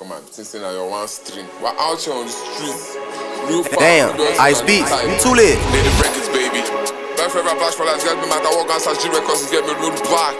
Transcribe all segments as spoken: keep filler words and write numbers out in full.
Come on, since now you're one stream. We're out here on the streets. Real Damn, Ice Beats, you too lit. Lady records, baby. Back forever, blast for life, get me matter what guns, G records, get me road back.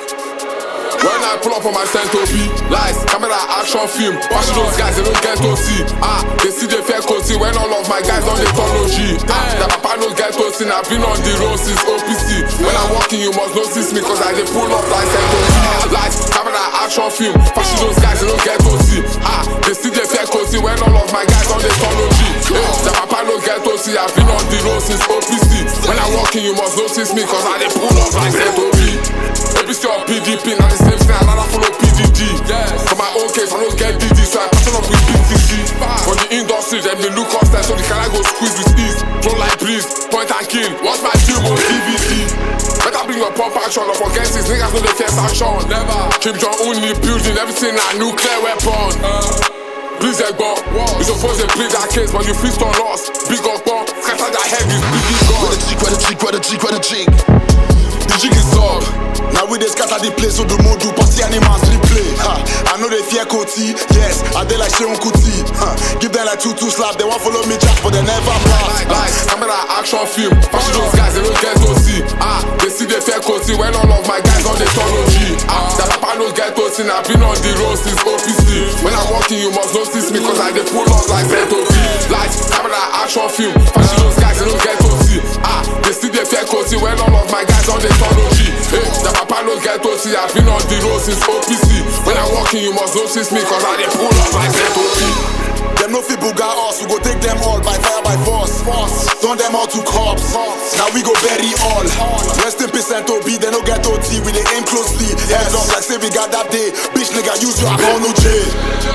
When I pull up on my Sento B, lies, camera, action film. Watching those guys, they don't get to see. Ah, they see the fair cozy when all of my guys on the technology. Ah, the papa don't get to see. I've been on the road since O P C. When I'm walking, you must notice me, cause I they pull up like Sento B. Lies, camera, action film. Watching those guys, they don't get to see. Ah, they see the fair cozy when all of my guys on the technology. Yeah, the papa don't get to see. I've been on the road since O P C. When I'm walking, you must notice me, cause I they pull up like Sento B. A B C or P D P, now the same thing, I rather follow P D D. Yes. For my own case, I don't get D D, so I pattern up with B T C. For the industry, then they look us there, so the can I go squeeze with ease. Don't like breeze, point and kill. Watch my team on D V D. Better bring your pump action, or forget these niggas know the first action. Never. Kim Jong-un in the building, everything a nuclear weapon. Uh. Please, Egbo, you supposed to play that case, but you feast on us. Big up, scatter that head is big gun. Where the cheek, where the cheek, where the cheek, where the cheek. The jig is up. Now we they scatter the place, so the mode do party animals replay. Ha. I know they fear Koti, yes, I they like Sheon Kuti. Ha. Give them like two two slap, they won't follow me jack, but they never pass. Like, like, camera action film, watching those guys, they don't get to see. Ah, they see the fair Koti when all of my guys on the technology. Ah, the papa don't get to see, I've been on the road since O P C. When I'm walking, you must notice me, cause I they pull up like Sento B. Like, camera action film, watching those guys, they don't get to see. Ah, they see the fair Koti when all of my guys on the technology. Hey, the papa don't get to see, I've been on the road since O P C. When I'm walking, you must notice me, cause I they pull up like Sento B. Them no fit buga us, we go take them all by fire by force. Turn them all to cops. Now we go bury all. Rest in peace Sento B, they no get O T, we they aim closely. Heads up like say we got that day. Bitch nigga, use your account no jail.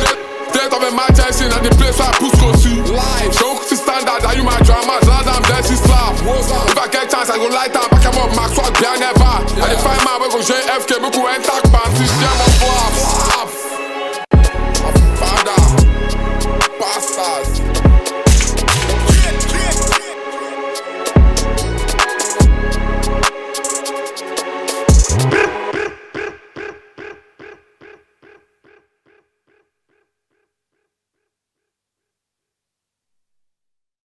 State of emergency and the place where I push go see. Live. Show to standard, are you my drama? Lad I'm dirty slap. If I get chance, I go light up, back him up, Max Swag, behind never. And if I man, we go J F K, we go enter, man, see, share my flaps.